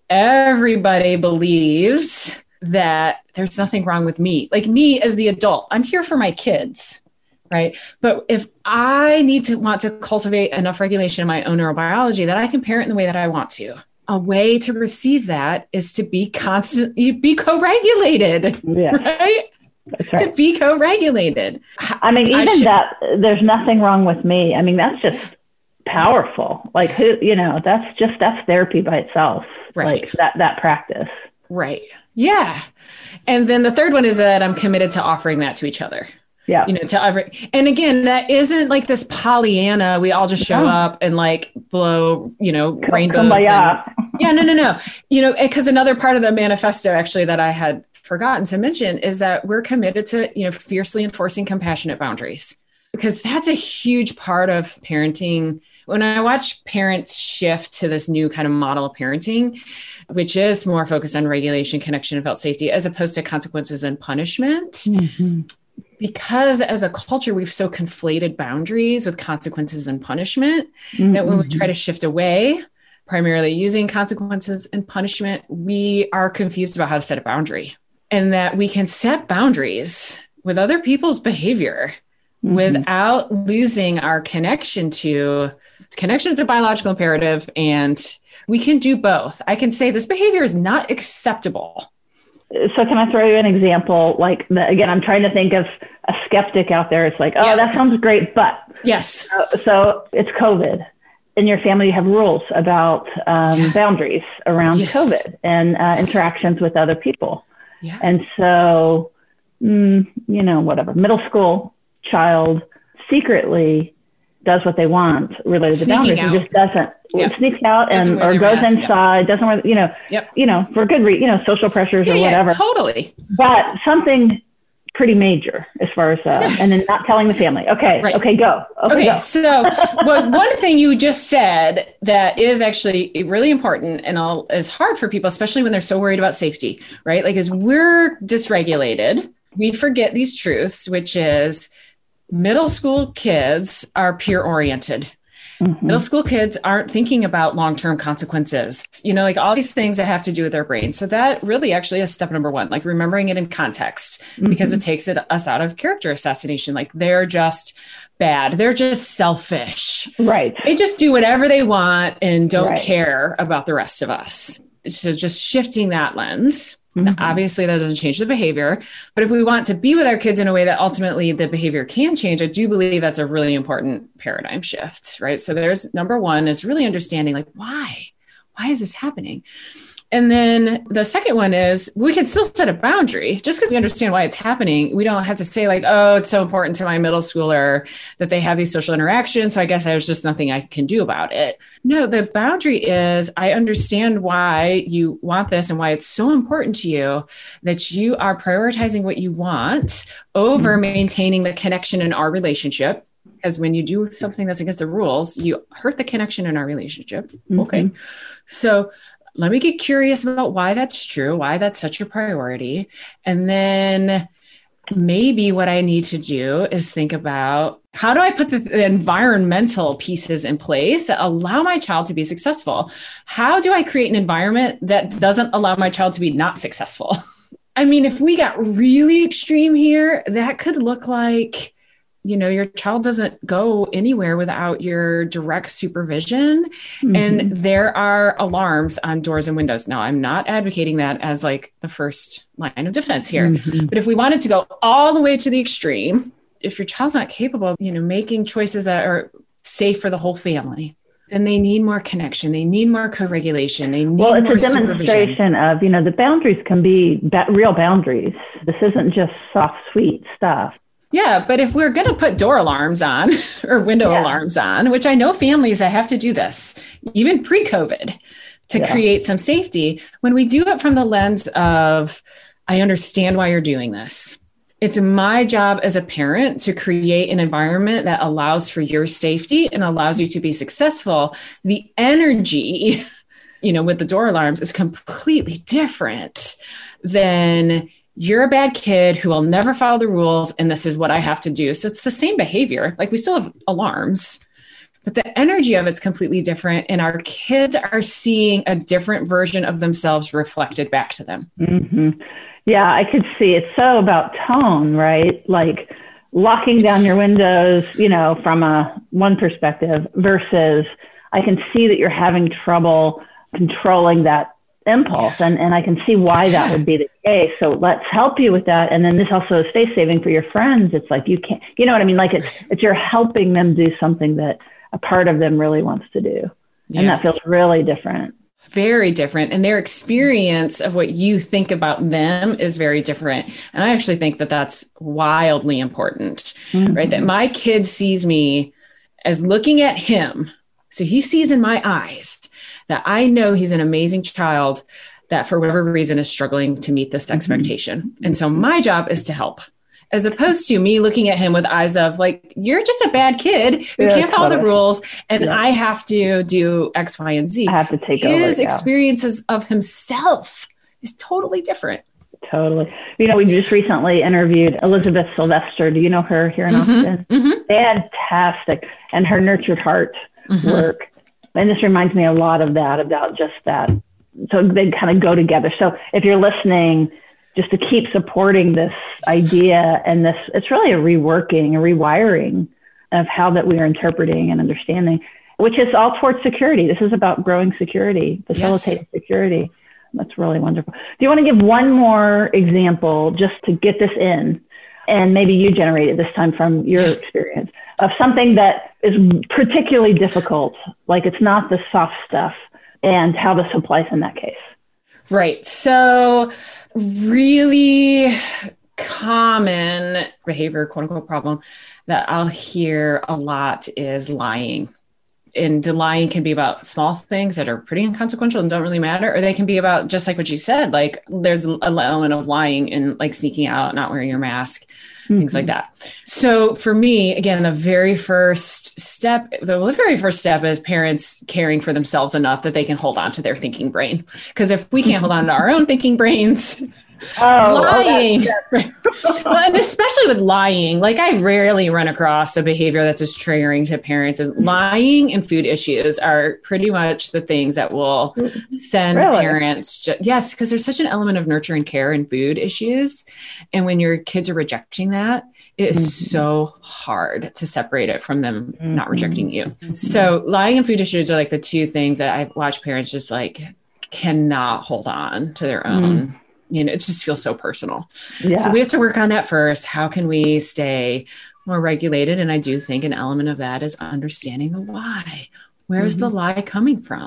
everybody believes that there's nothing wrong with me. Like me as the adult, I'm here for my kids, right? But if I need to want to cultivate enough regulation in my own neurobiology that I can parent in the way that I want to, a way to receive that is to be constant, be co-regulated, yeah. right? That's right? To be co-regulated. I mean, even I should, that, there's nothing wrong with me. I mean, that's just powerful. Like who, you know, that's just, that's therapy by itself. Right. Like that, that practice. Right. Yeah. And then the third one is that I'm committed to offering that to each other. Yeah. You know, to every, and again, that isn't like this Pollyanna, we all just show yeah. up and like blow, you know, K- rainbows. And, yeah, no, no, no. You know, because another part of the manifesto actually that I had forgotten to mention is that we're committed to, you know, fiercely enforcing compassionate boundaries, because that's a huge part of parenting. When I watch parents shift to this new kind of model of parenting, which is more focused on regulation, connection, and felt safety, as opposed to consequences and punishment, mm-hmm. because as a culture, we've so conflated boundaries with consequences and punishment mm-hmm. that when we try to shift away, primarily using consequences and punishment, we are confused about how to set a boundary, and that we can set boundaries with other people's behavior mm-hmm. without losing our connection to connection to biological imperative. And we can do both. I can say this behavior is not acceptable. So can I throw you an example? Like, the, again, I'm trying to think of a skeptic out there. It's like, oh, yeah. that sounds great, but. Yes. So, so it's COVID. In your family, you have rules about um, yeah. boundaries around yes. COVID and uh, yes. interactions with other people. Yeah. And so, mm, you know, whatever, middle school child secretly does what they want related to boundaries and just doesn't yep. sneaks out doesn't and or goes mask, inside, yep. doesn't wear, you know, yep. you know, for good reason, you know, social pressures yeah, or whatever. Yeah, totally. But something pretty major as far as, uh, yes. and then not telling the family. Okay. Right. Okay, go. Okay, okay go. So well, one thing you just said that is actually really important and all, is hard for people, especially when they're so worried about safety, right? Like as we're dysregulated, we forget these truths, which is middle school kids are peer oriented. Mm-hmm. Middle school kids aren't thinking about long-term consequences, you know, like all these things that have to do with their brain. So that really actually is step number one, like remembering it in context, mm-hmm. because it takes it, us out of character assassination. Like they're just bad. They're just selfish. Right. They just do whatever they want and don't right. care about the rest of us. So just shifting that lens. Mm-hmm. Now, obviously, that doesn't change the behavior, but if we want to be with our kids in a way that ultimately the behavior can change, I do believe that's a really important paradigm shift, right? So there's number one is really understanding like, why? Why is this happening? And then the second one is we can still set a boundary. Just because we understand why it's happening, we don't have to say like, oh, it's so important to my middle schooler that they have these social interactions. So I guess there's just nothing I can do about it. No, the boundary is I understand why you want this and why it's so important to you that you are prioritizing what you want over mm-hmm. maintaining the connection in our relationship. Because when you do something that's against the rules, you hurt the connection in our relationship. Mm-hmm. Okay. So let me get curious about why that's true, why that's such a priority. And then maybe what I need to do is think about how do I put the, the environmental pieces in place that allow my child to be successful? How do I create an environment that doesn't allow my child to be not successful? I mean, if we got really extreme here, that could look like, you know, your child doesn't go anywhere without your direct supervision. Mm-hmm. And there are alarms on doors and windows. Now, I'm not advocating that as like the first line of defense here. Mm-hmm. But if we wanted to go all the way to the extreme, if your child's not capable of, you know, making choices that are safe for the whole family, then they need more connection. They need more co-regulation. They need well, it's more a demonstration of, you know, the boundaries can be ba- real boundaries. This isn't just soft, sweet stuff. Yeah, but if we're going to put door alarms on or window yeah. alarms on, which I know families that have to do this, even pre-COVID, to yeah. create some safety, when we do it from the lens of, I understand why you're doing this. It's my job as a parent to create an environment that allows for your safety and allows you to be successful. The energy, you know, with the door alarms is completely different than you're a bad kid who will never follow the rules, and this is what I have to do. So it's the same behavior. Like we still have alarms, but the energy of it's completely different. And our kids are seeing a different version of themselves reflected back to them. Mm-hmm. Yeah, I could see it's so about tone, right? Like locking down your windows, you know, from a one perspective versus I can see that you're having trouble controlling that impulse. And, and I can see why that would be the case. So let's help you with that. And then this also is space saving for your friends. It's like, you can't, you know what I mean? Like it's, it's you're helping them do something that a part of them really wants to do. Yeah. And that feels really different. Very different. And their experience of what you think about them is very different. And I actually think that that's wildly important, mm-hmm. right? That my kid sees me as looking at him. So he sees in my eyes that I know he's an amazing child that for whatever reason is struggling to meet this expectation. Mm-hmm. And so my job is to help, as opposed to me looking at him with eyes of like, you're just a bad kid who yeah, can't follow the rules. And yeah. I have to do X, Y, and Z. I have to take His over, yeah. experiences of himself is totally different. Totally. You know, we just recently interviewed Elizabeth Sylvester. Do you know her here in mm-hmm. Austin? Mm-hmm. Fantastic. And her Nurtured Heart mm-hmm. work. And this reminds me a lot of that, about just that. So they kind of go together. So if you're listening, just to keep supporting this idea and this, it's really a reworking, a rewiring of how that we are interpreting and understanding, which is all towards security. This is about growing security, facilitating yes. security. That's really wonderful. Do you want to give one more example just to get this in? And maybe you generate it this time from your experience of something that is particularly difficult, like it's not the soft stuff, and how this applies in that case. Right. So really common behavior, quote unquote, problem that I'll hear a lot is lying. And the lying can be about small things that are pretty inconsequential and don't really matter. Or they can be about, just like what you said, like there's an element of lying and like sneaking out, not wearing your mask, mm-hmm. things like that. So for me, again, the very first step, the very first step is parents caring for themselves enough that they can hold on to their thinking brain. Because if we can't hold on to our own thinking brains, Oh, lying. Oh, well, and especially with lying, like I rarely run across a behavior that's as triggering to parents as lying and food issues are pretty much the things that will send really? parents. Ju- yes, because there's such an element of nurture and care in food issues. And when your kids are rejecting that, it is mm-hmm. so hard to separate it from them mm-hmm. not rejecting you. Mm-hmm. So lying and food issues are like the two things that I watch parents just like cannot hold on to their own. Mm-hmm. You know, it just feels so personal. Yeah. So we have to work on that first. How can we stay more regulated? And I do think an element of that is understanding the why. Where is mm-hmm. the lie coming from?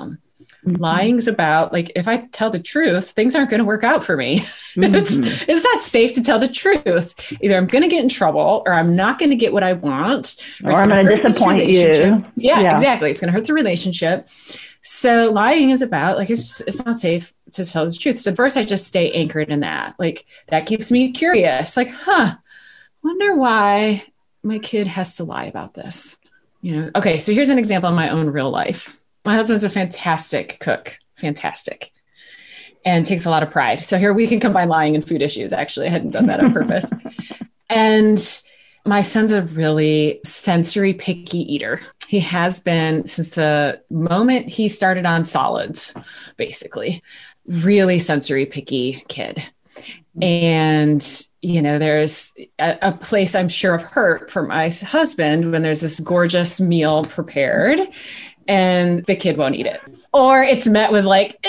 Mm-hmm. Lying's about, like, if I tell the truth, things aren't going to work out for me. Mm-hmm. it's, it's not safe to tell the truth. Either I'm going to get in trouble, or I'm not going to get what I want, or, or I'm going to disappoint you. Yeah, yeah, exactly. It's going to hurt the relationship. So lying is about, like, it's it's not safe to tell the truth. So first I just stay anchored in that. Like, that keeps me curious. Like, huh, wonder why my kid has to lie about this. You know, okay, so here's an example in my own real life. My husband's a fantastic cook, fantastic, and takes a lot of pride. So here we can combine lying and food issues. Actually, I hadn't done that on purpose. And my son's a really sensory picky eater. He has been since the moment he started on solids, basically. Really sensory picky kid. And, you know, there's a, a place I'm sure of hurt for my husband when there's this gorgeous meal prepared and the kid won't eat it. Or it's met with like,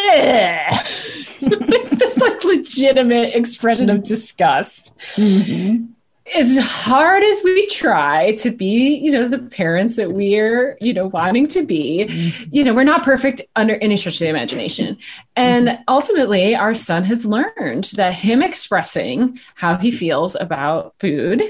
just like legitimate expression of disgust. Mm-hmm. As hard as we try to be, you know, the parents that we're, you know, wanting to be, mm-hmm. you know, we're not perfect under any stretch of the imagination. And mm-hmm. ultimately, our son has learned that him expressing how he feels about food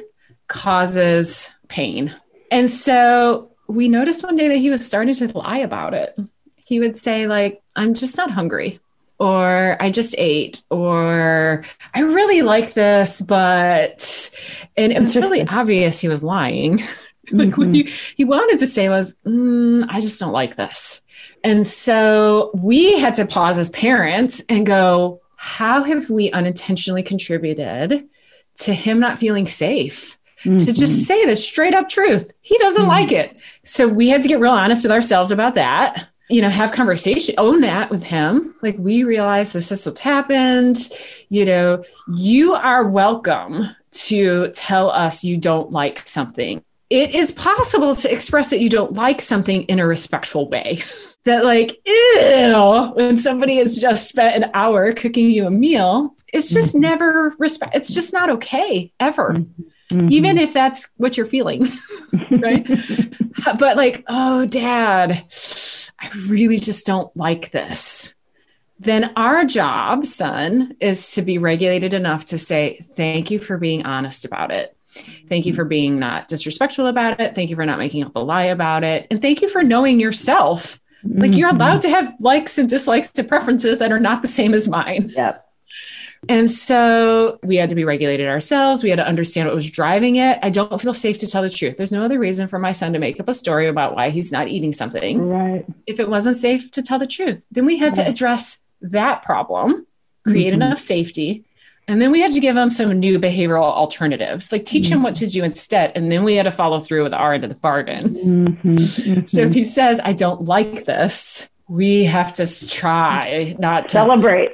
causes pain. And so we noticed one day that he was starting to lie about it. He would say, like, I'm just not hungry. Or I just ate, or I really like this, but, and it was really obvious he was lying. Like mm-hmm. what he, he wanted to say was, mm, I just don't like this. And so we had to pause as parents and go, how have we unintentionally contributed to him not feeling safe? Mm-hmm. To just say the straight up truth. He doesn't mm-hmm. like it. So we had to get real honest with ourselves about that. You know, have conversation, own that with him. Like, we realize this is what's happened. You know, you are welcome to tell us you don't like something. It is possible to express that you don't like something in a respectful way. That, like, ew, when somebody has just spent an hour cooking you a meal, it's just mm-hmm. never respect. It's just not okay ever. Mm-hmm. Even if that's what you're feeling, right? But like, oh, Dad, I really just don't like this. Then our job, son, is to be regulated enough to say, thank you for being honest about it. Thank you for being not disrespectful about it. Thank you for not making up a lie about it. And thank you for knowing yourself. Mm-hmm. Like, you're allowed to have likes and dislikes and preferences that are not the same as mine. Yep. And so we had to be regulated ourselves. We had to understand what was driving it. I don't feel safe to tell the truth. There's no other reason for my son to make up a story about why he's not eating something. Right. If it wasn't safe to tell the truth, then we had right. to address that problem, create mm-hmm. enough safety. And then we had to give him some new behavioral alternatives, like teach mm-hmm. him what to do instead. And then we had to follow through with our end of the bargain. Mm-hmm. Mm-hmm. So if he says, I don't like this, we have to try not to celebrate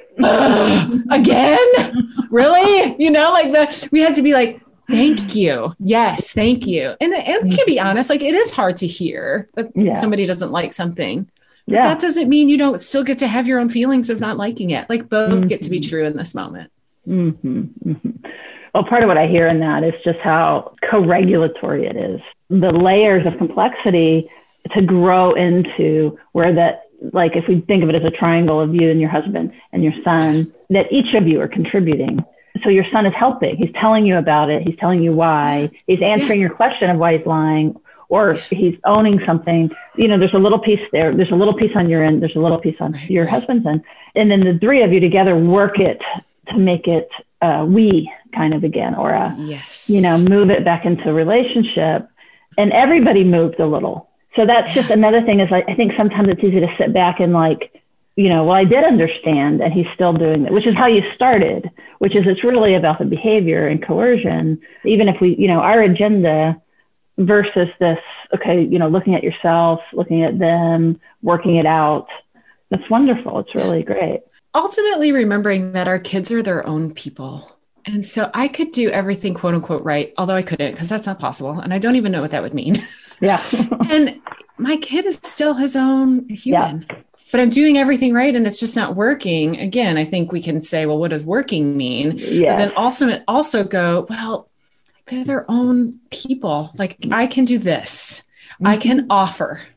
again. Really? You know, like the, we had to be like, thank you. Yes. Thank you. And, and we can be honest, like, it is hard to hear that yeah. somebody doesn't like something, but yeah. that doesn't mean you don't still get to have your own feelings of not liking it. Like, both mm-hmm. get to be true in this moment. Mm-hmm. Mm-hmm. Well, part of what I hear in that is just how co-regulatory it is. The layers of complexity to grow into where that, like, if we think of it as a triangle of you and your husband and your son, that each of you are contributing. So your son is helping. He's telling you about it. He's telling you why. He's answering yeah. your question of why he's lying, or he's owning something. You know, there's a little piece there. There's a little piece on your end. There's a little piece on right. your husband's end. And then the three of you together work it to make it uh, we kind of again, or a, yes. you know, move it back into a relationship. And everybody moved a little. So that's just another thing is like, I think sometimes it's easy to sit back and like, you know, well, I did understand and he's still doing it, which is how you started, which is it's really about the behavior and coercion. Even if we, you know, our agenda versus this, okay, you know, looking at yourself, looking at them, working it out. That's wonderful. It's really great. Ultimately remembering that our kids are their own people. And so I could do everything quote unquote right, although I couldn't, because that's not possible. And I don't even know what that would mean. Yeah. And my kid is still his own human, yeah. but I'm doing everything right and it's just not working. Again, I think we can say, well, what does working mean? Yes. But then also, also go, well, they're their own people. Like, I can do this. Mm-hmm. I can offer.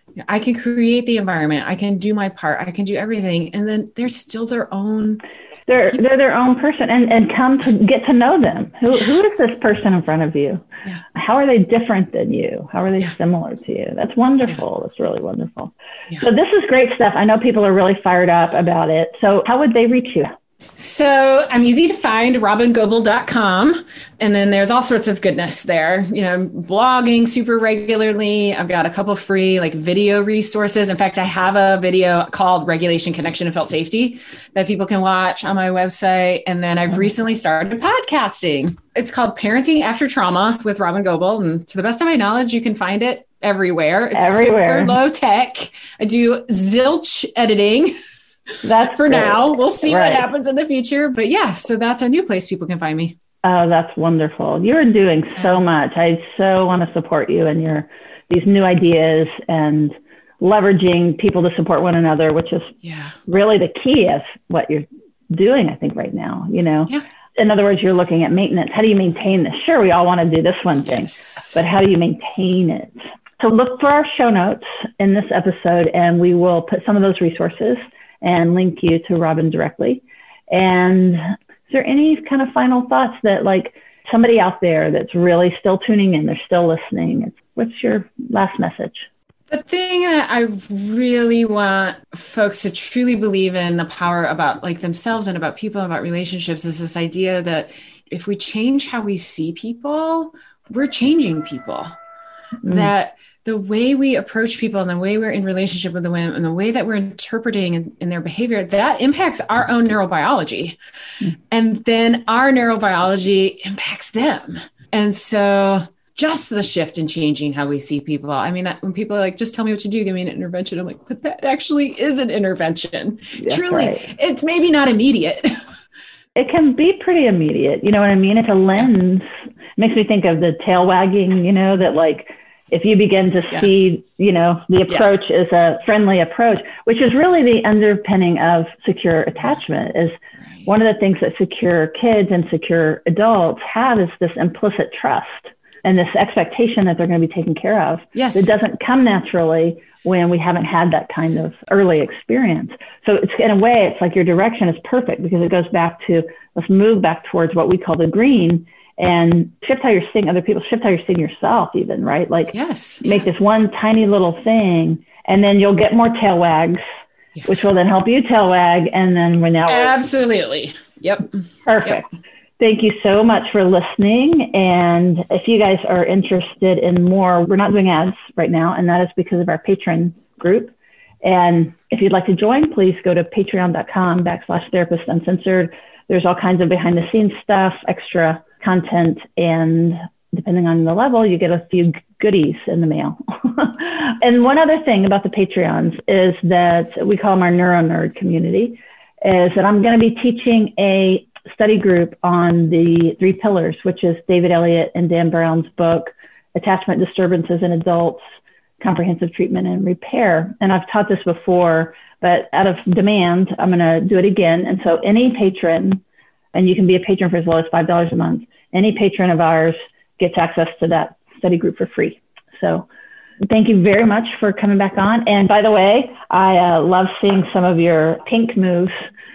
I can create the environment. I can do my part. I can do everything. And then they're still their own. They're, they're their own person, and, and come to get to know them. Who, who is this person in front of you? Yeah. How are they different than you? How are they Yeah. similar to you? That's wonderful. Yeah. That's really wonderful. Yeah. So this is great stuff. I know people are really fired up about it. So how would they reach you? So I'm easy to find, robin goebel dot com. And then there's all sorts of goodness there. You know, blogging super regularly. I've got a couple free like video resources. In fact, I have a video called Regulation, Connection, and Felt Safety that people can watch on my website. And then I've recently started podcasting. It's called Parenting After Trauma with Robin Goebel. And to the best of my knowledge, you can find it everywhere. It's everywhere. Super low tech. I do zilch editing. That's for great. now. We'll see right. what happens in the future. But yeah, so that's a new place people can find me. Oh, that's wonderful. You're doing so much. I so want to support you and your these new ideas and leveraging people to support one another, which is yeah. really the key of what you're doing, I think, right now. You know, yeah. in other words, you're looking at maintenance. How do you maintain this? Sure, we all want to do this one thing, yes. but how do you maintain it? So look for our show notes in this episode, and we will put some of those resources and link you to Robin directly. And is there any kind of final thoughts that like somebody out there that's really still tuning in, they're still listening? What's your last message? The thing that I really want folks to truly believe in the power about like themselves and about people, about relationships is this idea that if we change how we see people, we're changing people. Mm. That the way we approach people and the way we're in relationship with them and the way that we're interpreting in, in their behavior, that impacts our own neurobiology. Mm. And then our neurobiology impacts them. And so just the shift in changing how we see people. I mean, when people are like, just tell me what to do, give me an intervention. I'm like, but that actually is an intervention. That's Truly, right. It's maybe not immediate. It can be pretty immediate. You know what I mean? It's a lens. It makes me think of the tail wagging, you know, that like, if you begin to yeah. see, you know, the approach yeah. is a friendly approach, which is really the underpinning of secure attachment, is right. one of the things that secure kids and secure adults have is this implicit trust and this expectation that they're going to be taken care of. Yes. It doesn't come naturally when we haven't had that kind of early experience. So it's in a way, it's like your direction is perfect because it goes back to, let's move back towards what we call the green and shift how you're seeing other people, shift how you're seeing yourself even, right? Like yes, make yeah. this one tiny little thing and then you'll get more tail wags, yeah. which will then help you tail wag. And then we're now- Absolutely. Yep. Perfect. Yep. Thank you so much for listening. And if you guys are interested in more, we're not doing ads right now. And that is because of our patron group. And if you'd like to join, please go to patreon.com backslash therapist uncensored. There's all kinds of behind the scenes stuff, extra content, and depending on the level, you get a few goodies in the mail. And one other thing about the Patreons is that we call them our Neuro Nerd community, is that I'm going to be teaching a study group on the three pillars, which is David Elliott and Dan Brown's book, Attachment Disturbances in Adults, Comprehensive Treatment and Repair. And I've taught this before, but out of demand, I'm going to do it again. And so any patron, and you can be a patron for as low as five dollars a month, any patron of ours gets access to that study group for free. So thank you very much for coming back on. And by the way, I uh, love seeing some of your pink moves.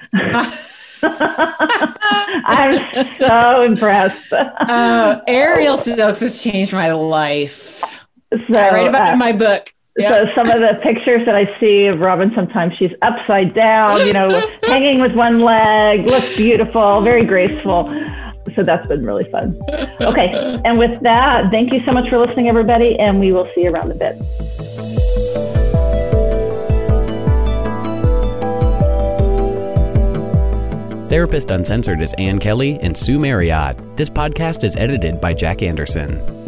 I'm so impressed. Oh, Aerial Silks has changed my life. So, I write about uh, it in my book. Yep. So some of the pictures that I see of Robin, sometimes she's upside down, you know, hanging with one leg, looks beautiful, very graceful. So that's been really fun. Okay. And with that, thank you so much for listening, everybody. And we will see you around the bit. Therapist Uncensored is Ann Kelly and Sue Marriott. This podcast is edited by Jack Anderson.